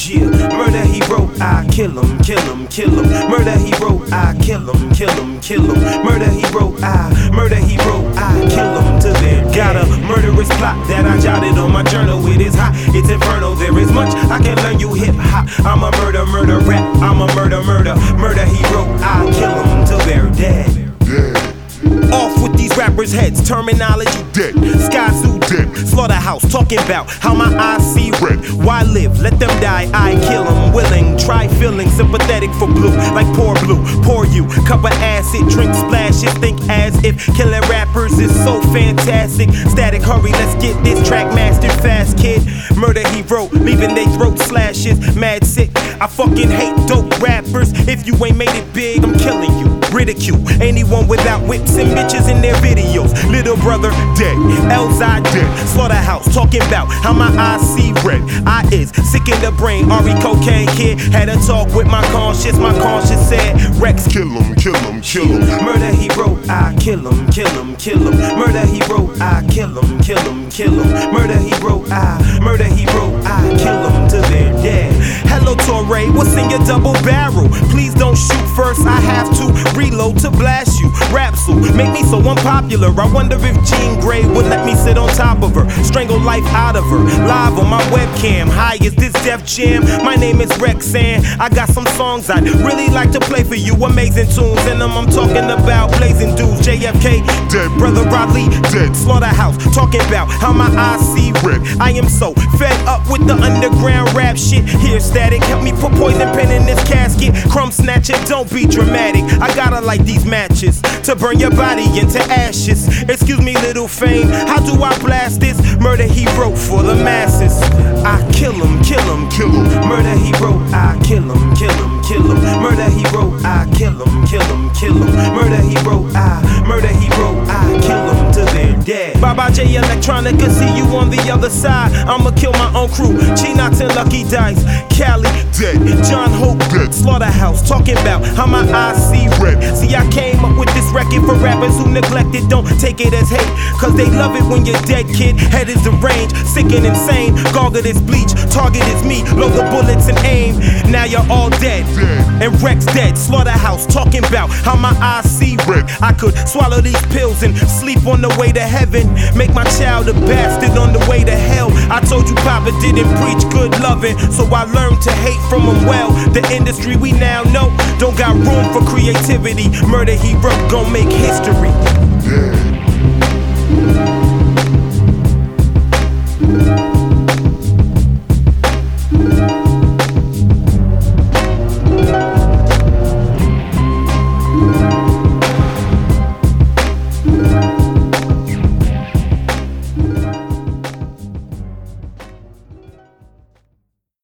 Yeah, murder he wrote, I kill him, kill him, kill him. Murder he wrote, I kill him, kill him, kill him. Murder he wrote, I kill him to their dead. Got a murderous plot that I jotted on my journal. It is hot, it's inferno. There is much I can learn you hip hop. I'm a murder rap. I'm a murder. Murder he wrote, I kill him till they're dead. Off with these rappers' heads, terminology dead. Sky Zoo dead, slaughterhouse talking about how my eyes see red. Why live? Let them die. I kill them willing. Try feeling sympathetic for blue, like pour blue, pour you. Cup of acid, drink splashes. Think as if killing rappers is so fantastic. Static, hurry, let's get this track mastered fast, kid. Murder he wrote, leaving they throat slashes. Mad sick, I fucking hate dope rappers. If you ain't made it big, I'm killing you. Ridicule anyone without whips and bitches in their videos. Little brother dead, Elzai dead. Slaughterhouse talking about how my eyes see red. I is sick in the brain. Ari cocaine kid had a talk with my conscience. My conscience said, Rex, kill him, kill him, kill him. Murder he wrote, I kill him, kill him, kill him. Murder he wrote, I kill him, kill him, kill him. Murder he wrote, I kill him till they're dead. Hello Torre, what's in your double barrel? Please don't shoot first, I have to reload to blast you. Rapsule, make me so unpopular. I wonder if Jean Grey would let me sit on top of her, strangle life out of her, live on my webcam. Hi, is this Def Jam? My name is Rexan. I got some songs I'd really like to play for you. Amazing tunes in them. I'm talking about blazing dudes. JFK dead, brother Rodley dead. Slaughterhouse talking about how my eyes see red. I am so fed up with the underground rap shit. Here, Static, help me put poison pen in this casket. Crumb snatcher, don't be dramatic. I gotta light these matches to burn your body into ashes. Excuse me, little fame, how do I blast this? Murder he wrote for the masses. I kill him, kill him, kill him. Murder he wrote, I kill him, kill him, kill him. Murder he wrote, I kill him, kill him, kill him. Murder he wrote, I kill him till they're dead. Baba J Electronica, see you on the other side. I'ma kill my own crew. Chinox and Lucky Dice. Cali dead. John Hope dead. Slaughterhouse talking about how my eyes see red. See, I came up with this record for rappers who neglect it. Don't take it as hate, cause they love it when you're dead, kid. Head is deranged, sick and insane. Gargle is bleach, target is me. Load the bullets and aim. Now you're all dead. And Rex dead. Slaughterhouse talking about how my eyes see red. I could swallow these pills and sleep on the way to heaven. Make my child a bastard on the way to hell. I told you Papa didn't preach good loving, so I learned to hate from him well. The industry we now know don't got room for creativity. Murder he wrote gon' make history.